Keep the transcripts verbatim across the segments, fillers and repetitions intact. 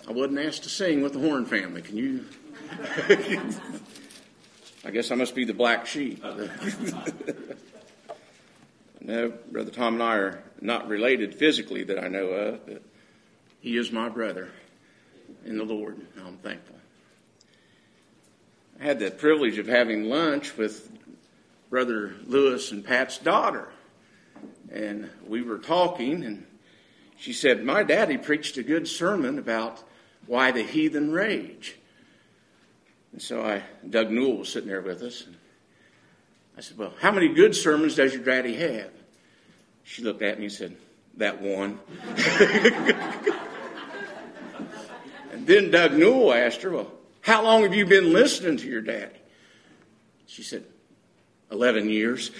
I wasn't asked to sing with the Horn family. Can you? I guess I must be the black sheep. No, Brother Tom and I are not related physically that I know of, but he is my brother in the Lord, and I'm thankful. I had the privilege of having lunch with Brother Lewis and Pat's daughter, and we were talking, and she said, my daddy preached a good sermon about why the heathen rage. And so I, Doug Newell was sitting there with us, and I said, well, how many good sermons does your daddy have? She looked at me and said, that one. And then Doug Newell asked her, well, how long have you been listening to your daddy? She said, eleven years.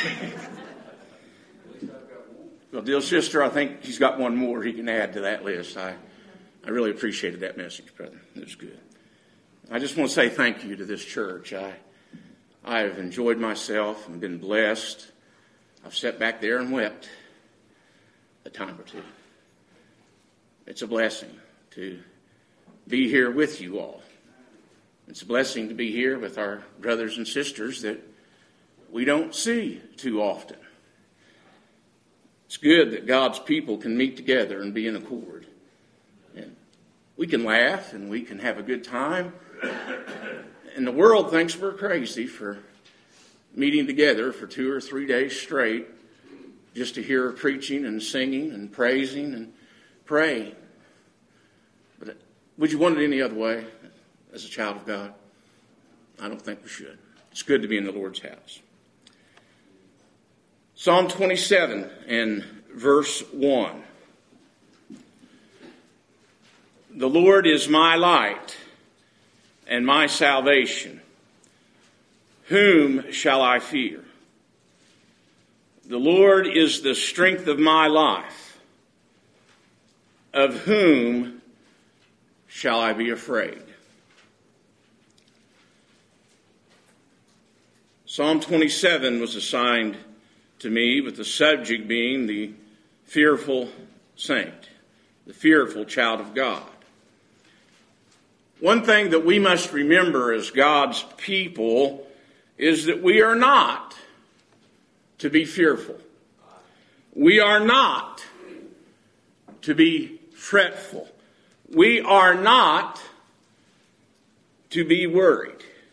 Well, dear sister, I think he's got one more he can add to that list. I, I really appreciated that message, brother. It was good. I just want to say thank you to this church. I, I have enjoyed myself and been blessed. I've sat back there and wept a time or two. It's a blessing to be here with you all. It's a blessing to be here with our brothers and sisters that we don't see too often. It's good that God's people can meet together and be in accord. And we can laugh and we can have a good time. And the world thinks we're crazy for meeting together for two or three days straight just to hear preaching and singing and praising and praying. But would you want it any other way as a child of God? I don't think we should. It's good to be in the Lord's house. Psalm twenty-seven and verse one. The Lord is my light and my salvation. Whom shall I fear? The Lord is the strength of my life. Of whom shall I be afraid? Psalm twenty-seven was assigned to me with the subject being the fearful saint, the fearful child of God. One thing that we must remember as God's people is that we are not to be fearful. We are not to be fretful. We are not to be worried.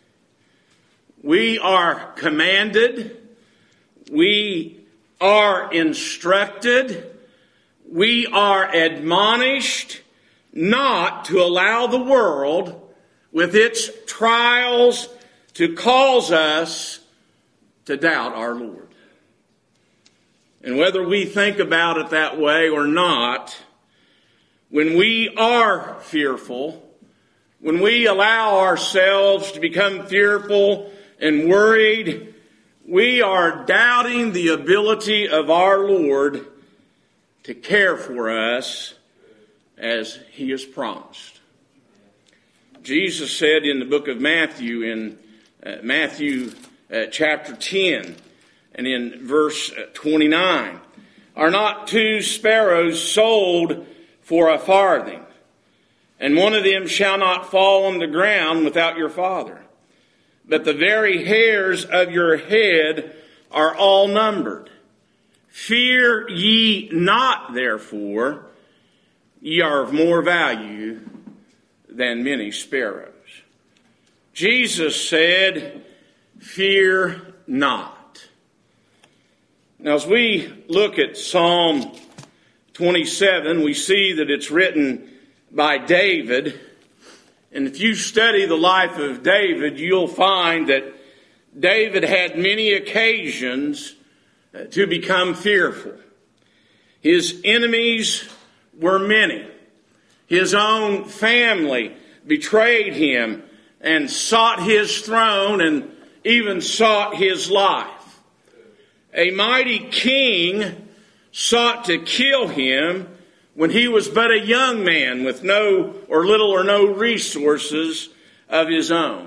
We are commanded, we are instructed, we are admonished not to allow the world with its trials to cause us to doubt our Lord. And whether we think about it that way or not, when we are fearful, when we allow ourselves to become fearful and worried, we are doubting the ability of our Lord to care for us as He has promised. Jesus said in the book of Matthew, in uh, Matthew uh, chapter ten, and in verse twenty-nine, are not two sparrows sold for a farthing, and one of them shall not fall on the ground without your Father? But the very hairs of your head are all numbered. Fear ye not, therefore, ye are of more value than many sparrows. Jesus said, fear not. Now, as we look at Psalm twenty-seven, we see that it's written by David. And if you study the life of David, you'll find that David had many occasions to become fearful. His enemies were many. His own family betrayed him and sought his throne and even sought his life. A mighty king sought to kill him when he was but a young man with no or little or no resources of his own.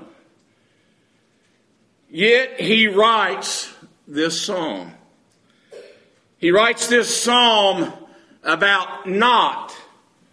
Yet he writes this psalm. He writes this psalm about not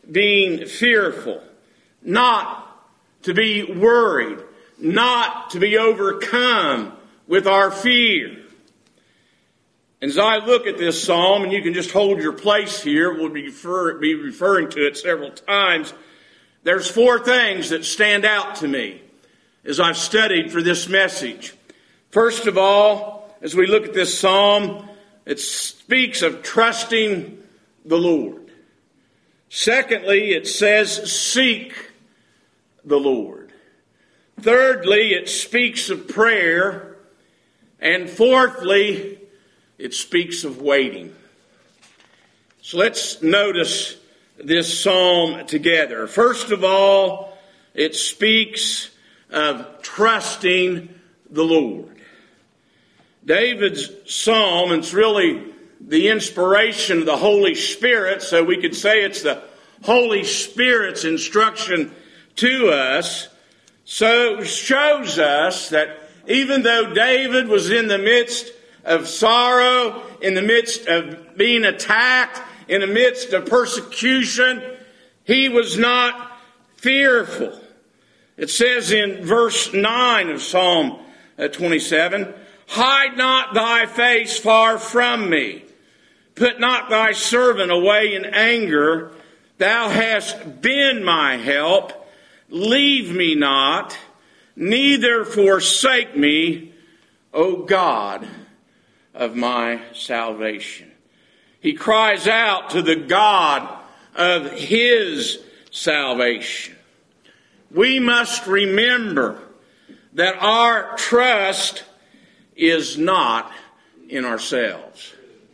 being fearful, not to be worried, not to be overcome with our fear. And as I look at this psalm, and you can just hold your place here, we'll be, refer, be referring to it several times, there's four things that stand out to me as I've studied for this message. First of all, as we look at this psalm, it speaks of trusting the Lord. Secondly, it says, seek the Lord. Thirdly, it speaks of prayer. And fourthly, it speaks of waiting. So let's notice this psalm together. First of all, it speaks of trusting the Lord. David's psalm, and it's really the inspiration of the Holy Spirit, so we could say it's the Holy Spirit's instruction to us, so shows us that even though David was in the midst of sorrow, in the midst of being attacked, in the midst of persecution, he was not fearful. It says in verse nine of Psalm twenty-seven, hide not thy face far from me. Put not thy servant away in anger. Thou hast been my help. Leave me not, neither forsake me, O God of my salvation. He cries out to the God of his salvation. We must remember that our trust is not in ourselves.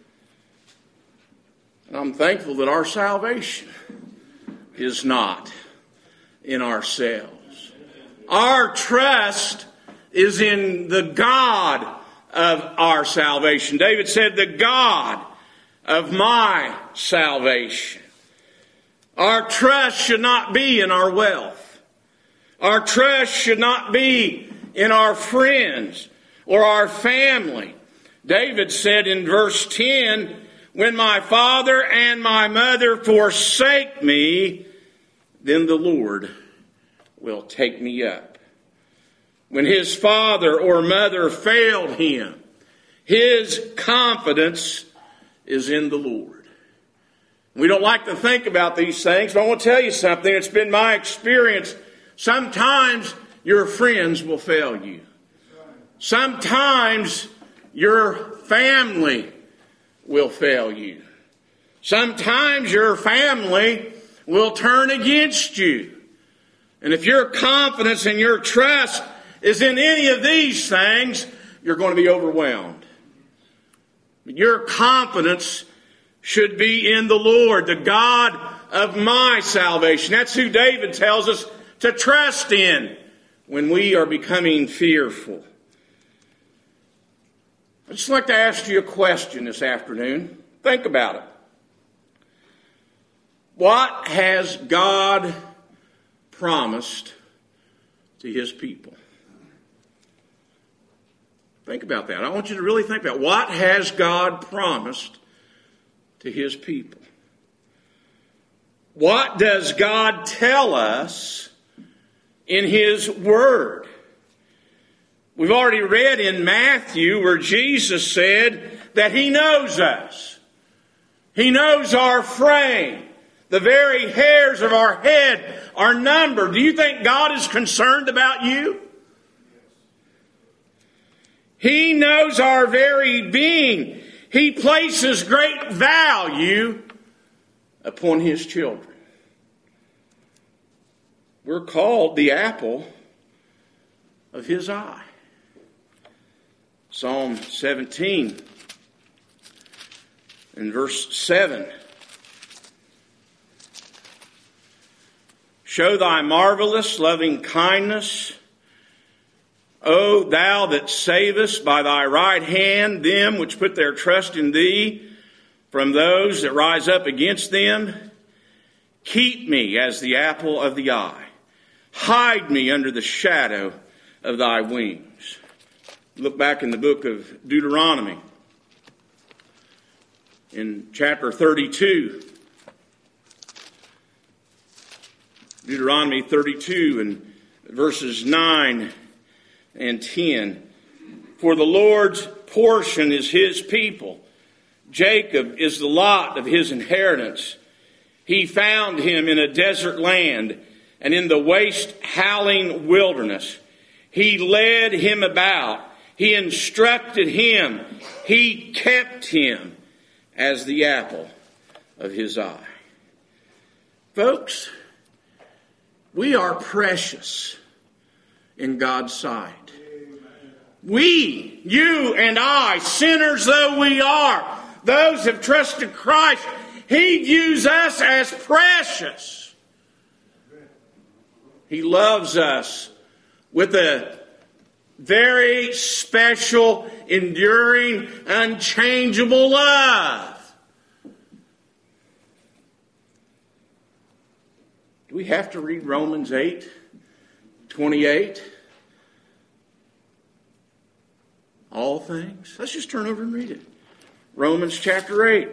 And I'm thankful that our salvation is not in ourselves. Our trust is in the God of our salvation. David said, the God of my salvation. Our trust should not be in our wealth. Our trust should not be in our friends or our family. David said in verse ten, when my father and my mother forsake me, then the Lord will take me up. When his father or mother failed him, his confidence is in the Lord. We don't like to think about these things, but I want to tell you something. It's been my experience. Sometimes your friends will fail you. Sometimes your family will fail you. Sometimes your family will turn against you. And if your confidence and your trust is in any of these things, you're going to be overwhelmed. Your confidence should be in the Lord, the God of my salvation. That's who David tells us to trust in when we are becoming fearful. I'd just like to ask you a question this afternoon. Think about it. What has God promised to his people? Think about that. I want you to really think about it. What has God promised to his people? What does God tell us in his word? We've already read in Matthew where Jesus said that he knows us. He knows our frame. The very hairs of our head are numbered. Do you think God is concerned about you? He knows our very being. He places great value upon his children. We're called the apple of his eye. Psalm seventeen and verse seven. Show thy marvelous loving kindness, O thou that savest by thy right hand them which put their trust in thee from those that rise up against them. Keep me as the apple of the eye. Hide me under the shadow of thy wings. Look back in the book of Deuteronomy in chapter thirty-two. Deuteronomy thirty-two and verses nine and ten. For the Lord's portion is his people. Jacob is the lot of his inheritance. He found him in a desert land and in the waste howling wilderness. He led him about. He instructed him. He kept him as the apple of his eye. Folks, we are precious in God's sight. We, you and I, sinners though we are, those who have trusted Christ, He views us as precious. He loves us with a very special, enduring, unchangeable love. Do we have to read Romans eight twenty-eight? All things? Let's just turn over and read it. Romans chapter eight.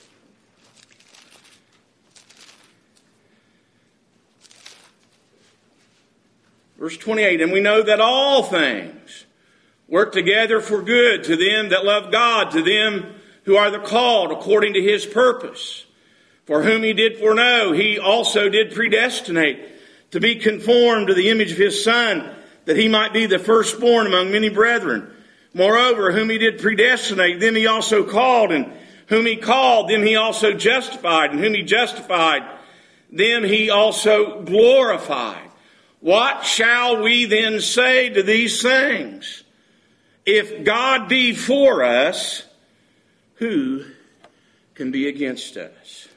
Verse twenty-eight, and we know that all things work together for good to them that love God, to them who are the called according to His purpose. For whom He did foreknow, He also did predestinate to be conformed to the image of His Son, that He might be the firstborn among many brethren. Moreover, whom He did predestinate, them He also called, and whom He called, them He also justified, and whom He justified, them He also glorified. What shall we then say to these things? If God be for us, who can be against us?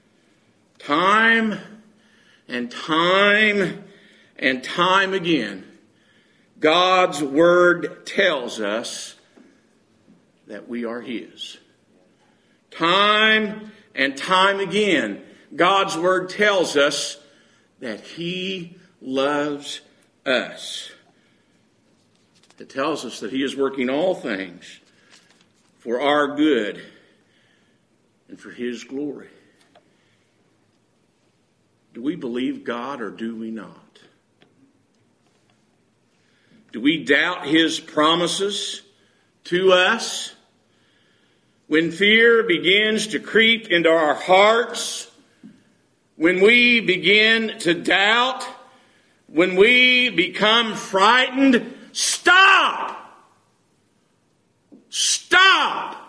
Time and time and time again, God's Word tells us that we are His. Time and time again, God's Word tells us that He loves us. It tells us that He is working all things for our good and for His glory. Do we believe God or do we not? Do we doubt His promises to us? When fear begins to creep into our hearts, when we begin to doubt, when we become frightened, stop! Stop!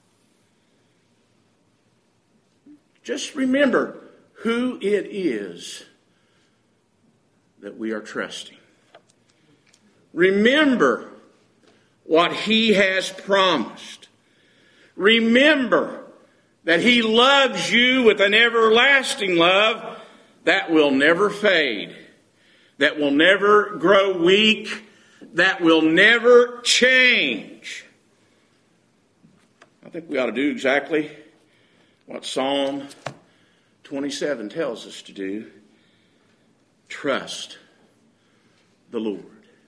Just remember who it is that we are trusting. Remember what He has promised. Remember that He loves you with an everlasting love that will never fade, that will never grow weak, that will never change. I think we ought to do exactly what Psalm twenty-seven tells us to do. Trust the Lord.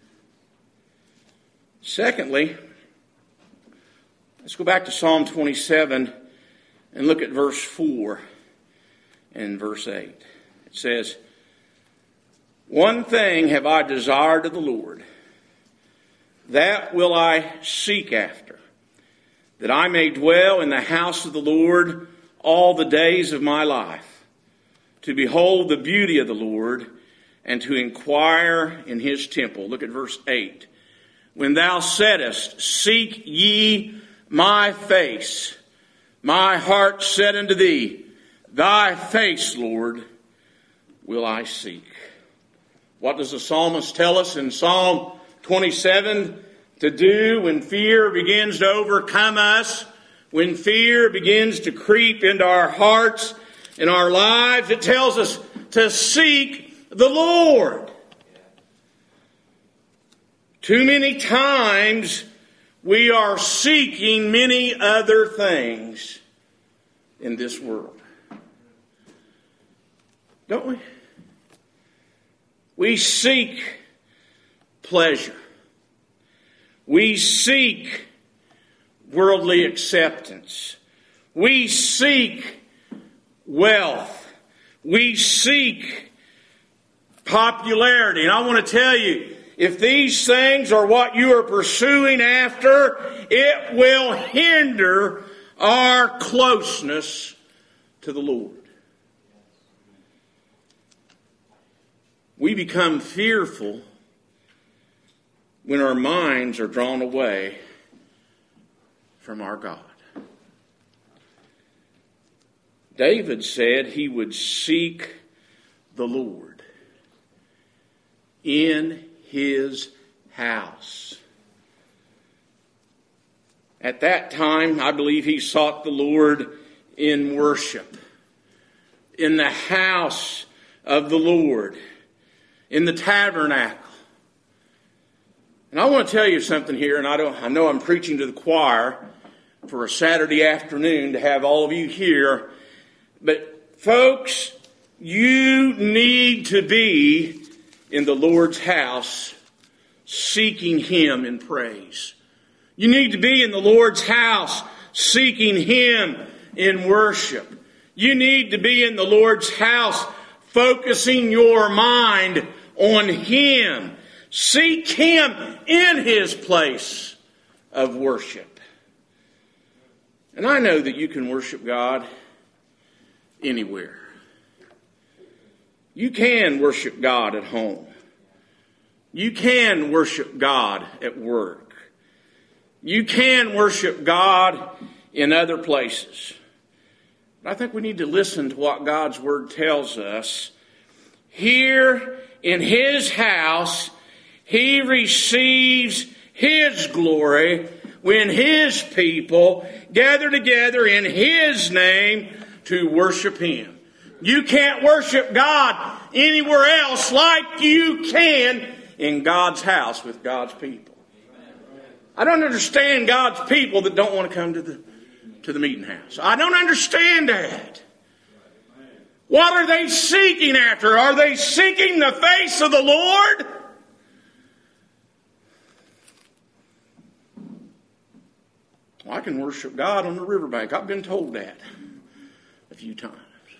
Secondly, let's go back to Psalm twenty-seven and look at verse four and verse eight. It says, one thing have I desired of the Lord, that will I seek after, that I may dwell in the house of the Lord all the days of my life, to behold the beauty of the Lord and to inquire in His temple. Look at verse eight. When thou saidest, seek ye my face, my heart said unto thee, thy face, Lord, will I seek. What does the psalmist tell us in Psalm twenty-seven to do when fear begins to overcome us? When fear begins to creep into our hearts and our lives, it tells us to seek the Lord. Too many times we are seeking many other things in this world. Don't we? We seek pleasure. We seek worldly acceptance. We seek wealth. We seek popularity. And I want to tell you, if these things are what you are pursuing after, it will hinder our closeness to the Lord. We become fearful when our minds are drawn away from our God. David said he would seek the Lord in his house. At that time, I believe he sought the Lord in worship, in the house of the Lord, in the tabernacle. And I want to tell you something here, and I don't I know I'm preaching to the choir for a Saturday afternoon to have all of you here, but folks, you need to be in the Lord's house seeking Him in praise. You need to be in the Lord's house seeking Him in worship. You need to be in the Lord's house focusing your mind on Him. Seek Him in His place of worship. And I know that you can worship God anywhere. You can worship God at home. You can worship God at work. You can worship God in other places. But I think we need to listen to what God's Word tells us. Here in His house, He receives His glory when His people gather together in His name to worship Him. You can't worship God anywhere else like you can in God's house with God's people. I don't understand God's people that don't want to come to the to the meeting house. I don't understand that. What are they seeking after? Are they seeking the face of the Lord? Well, I can worship God on the riverbank. I've been told that a few times.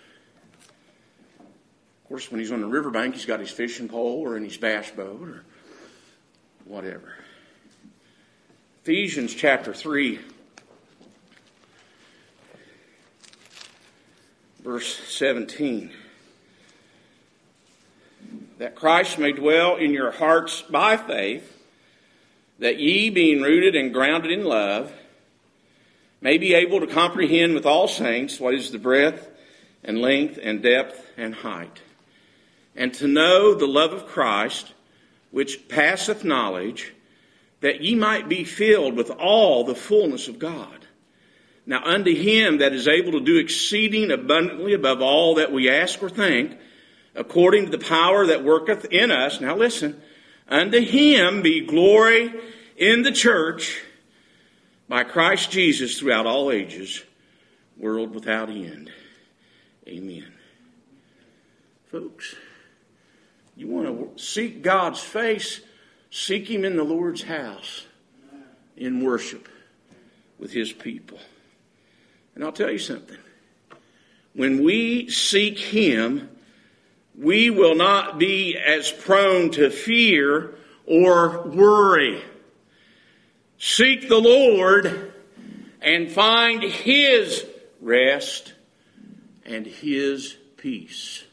Of course, when he's on the riverbank, he's got his fishing pole or in his bass boat or whatever. Ephesians chapter three, verse seventeen. That Christ may dwell in your hearts by faith, that ye, being rooted and grounded in love, may be able to comprehend with all saints what is the breadth and length and depth and height, and to know the love of Christ, which passeth knowledge, that ye might be filled with all the fullness of God. Now unto Him that is able to do exceeding abundantly above all that we ask or think, according to the power that worketh in us. Now listen, unto Him be glory in the church by Christ Jesus throughout all ages, world without end. Amen. Folks, you want to seek God's face? Seek Him in the Lord's house in worship with His people. And I'll tell you something. When we seek Him, we will not be as prone to fear or worry. Seek the Lord and find His rest and His peace.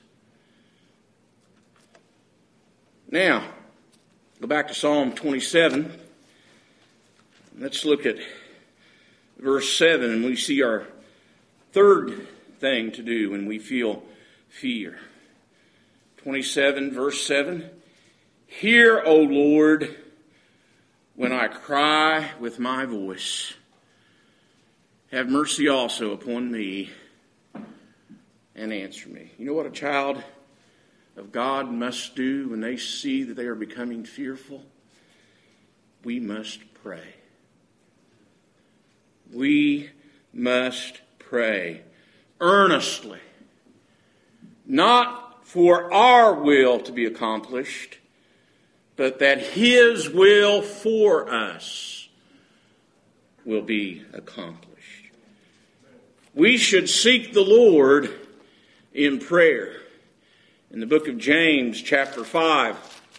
Now, go back to Psalm twenty-seven. Let's look at verse seven, and we see our third thing to do when we feel fear. twenty-seven, verse seven. Hear, O Lord, when I cry with my voice. Have mercy also upon me and answer me. You know what a child of God must do when they see that they are becoming fearful? We must pray. We must pray earnestly, not for our will to be accomplished, but that His will for us will be accomplished. We should seek the Lord in prayer. In the book of James, chapter five,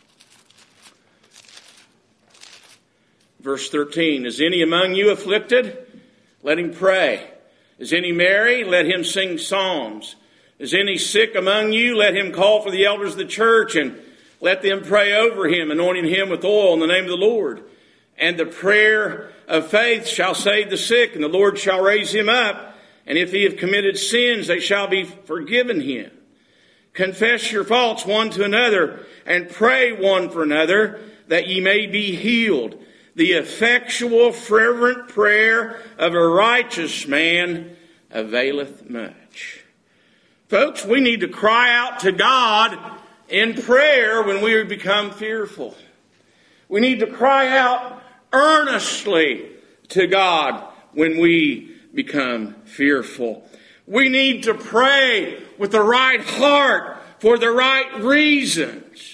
verse thirteen, is any among you afflicted? Let him pray. Is any merry? Let him sing psalms. Is any sick among you? Let him call for the elders of the church and let them pray over him, anointing him with oil in the name of the Lord. And the prayer of faith shall save the sick, and the Lord shall raise him up. And if he have committed sins, they shall be forgiven him. Confess your faults one to another, and pray one for another, that ye may be healed. The effectual, fervent prayer of a righteous man availeth much. Folks, we need to cry out to God in prayer when we become fearful. We need to cry out earnestly to God when we become fearful. We need to pray with the right heart for the right reasons.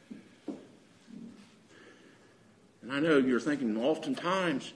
And I know you're thinking oftentimes,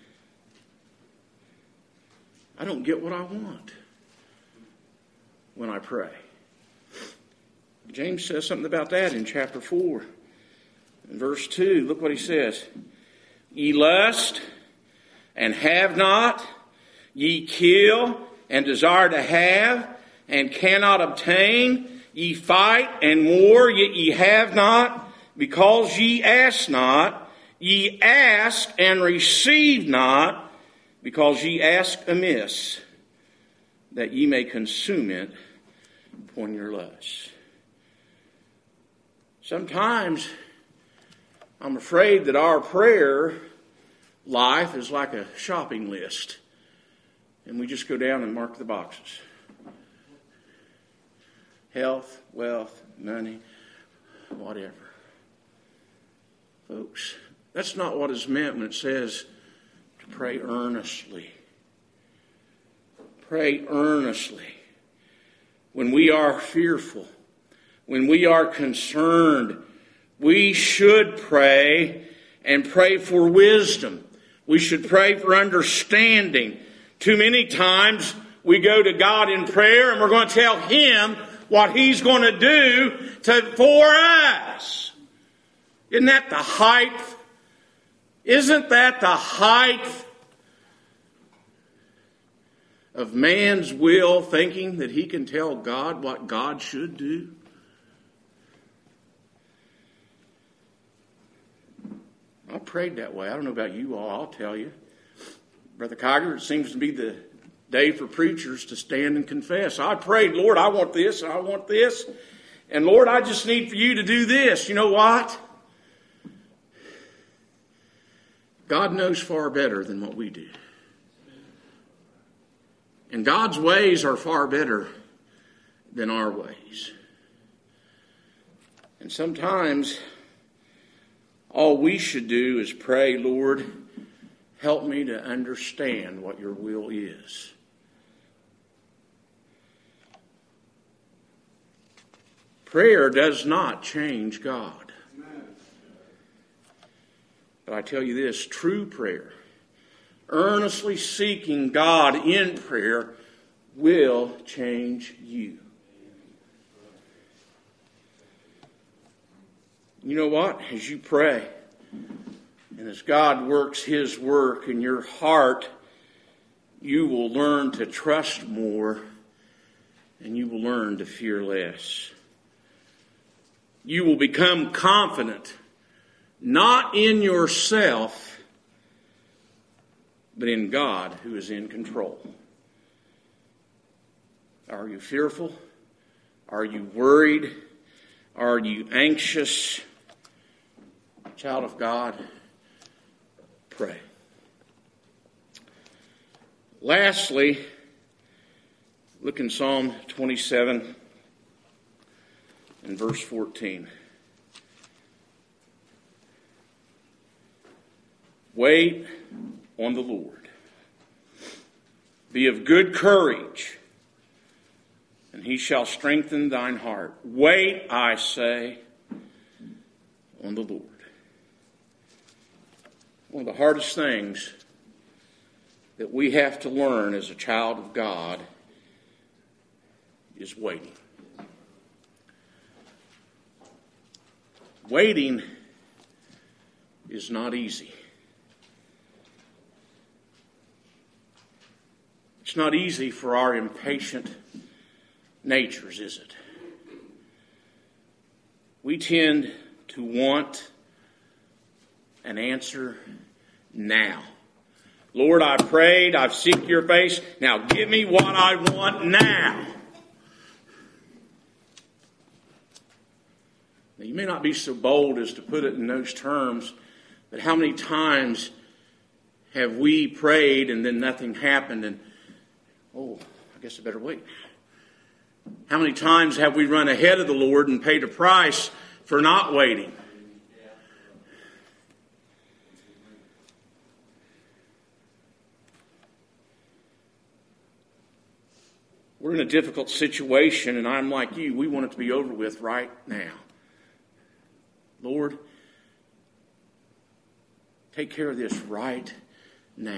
I don't get what I want when I pray. James says something about that in chapter four. In verse two, look what he says. Ye lust and have not, ye kill and desire to have and cannot obtain, ye fight and war, yet ye have not, because ye ask not. Ye ask and receive not, because ye ask amiss, that ye may consume it upon your lusts. Sometimes I'm afraid that our prayer life is like a shopping list, and we just go down and mark the boxes. Health, wealth, money, whatever. Folks, that's not what is meant when it says to pray earnestly. Pray earnestly. When we are fearful, when we are concerned, we should pray and pray for wisdom. We should pray for understanding. Too many times we go to God in prayer and we're going to tell Him what He's going to do to, for us. Isn't that the height? Isn't that the height of man's will, thinking that he can tell God what God should do? I prayed that way. I don't know about you all. I'll tell you. Brother Kiger, it seems to be the day for preachers to stand and confess. I prayed, Lord, I want this and I want this. And Lord, I just need for you to do this. You know what? God knows far better than what we do. And God's ways are far better than our ways. And sometimes all we should do is pray, Lord, help me to understand what your will is. Prayer does not change God. But I tell you this, true prayer, earnestly seeking God in prayer, will change you. You know what? As you pray, and as God works His work in your heart, you will learn to trust more, and you will learn to fear less. You will become confident, not in yourself, but in God who is in control. Are you fearful? Are you worried? Are you anxious? Child of God, pray. Lastly, look in Psalm twenty-seven and verse fourteen. Wait on the Lord. Be of good courage, and He shall strengthen thine heart. Wait, I say, on the Lord. One of the hardest things that we have to learn as a child of God is waiting. Waiting is not easy. It's not easy for our impatient natures, is it? We tend to want an answer now. Lord, I prayed, I've seeked your face, now give me what I want now. Now, you may not be so bold as to put it in those terms, but how many times have we prayed and then nothing happened and, oh, I guess I better wait. How many times have we run ahead of the Lord and paid a price for not waiting? We're in a difficult situation, and I'm like you. We want it to be over with right now. Lord, take care of this right now.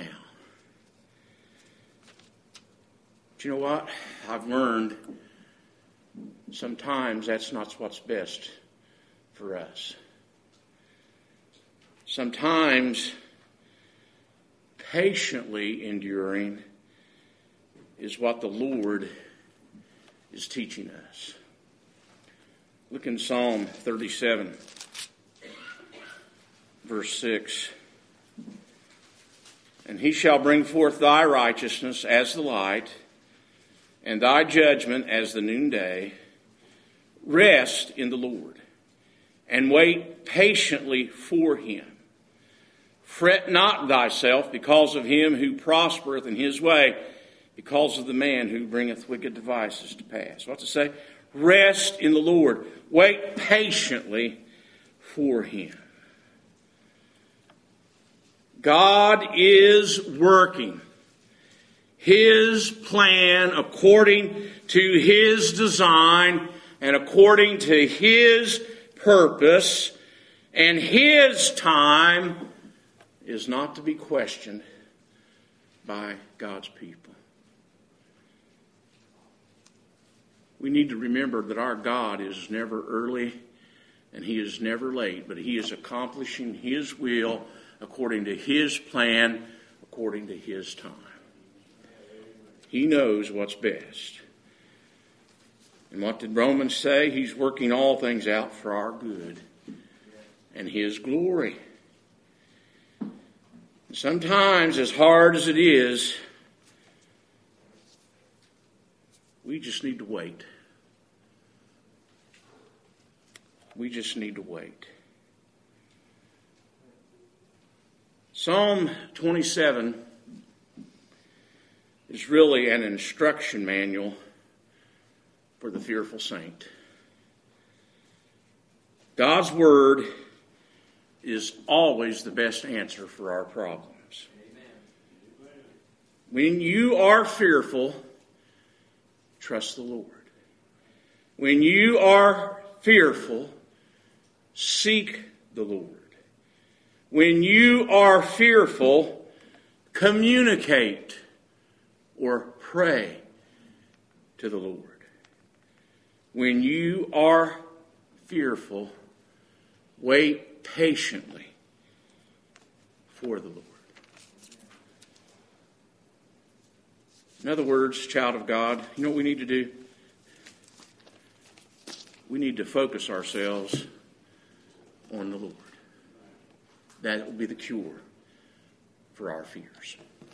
But you know what? I've learned sometimes that's not what's best for us. Sometimes patiently enduring is what the Lord is teaching us. Look in Psalm thirty-seven, verse six. And he shall bring forth thy righteousness as the light, and thy judgment as the noonday. Rest in the Lord, and wait patiently for him. Fret not thyself because of him who prospereth in his way, because of the man who bringeth wicked devices to pass. What's it say? Rest in the Lord. Wait patiently for him. God is working his plan according to his design and according to his purpose, and his time is not to be questioned by God's people. We need to remember that our God is never early and he is never late, but he is accomplishing his will according to his plan, according to his time. He knows what's best. And what did Romans say? He's working all things out for our good and his glory. Sometimes, as hard as it is, we just need to wait. We just need to wait. Psalm twenty-seven is really an instruction manual for the fearful saint. God's word is always the best answer for our problems. When you are fearful, trust the Lord. When you are fearful, seek the Lord. When you are fearful, communicate or pray to the Lord. When you are fearful, wait patiently for the Lord. In other words, child of God, you know what we need to do? We need to focus ourselves on the Lord. That will be the cure for our fears.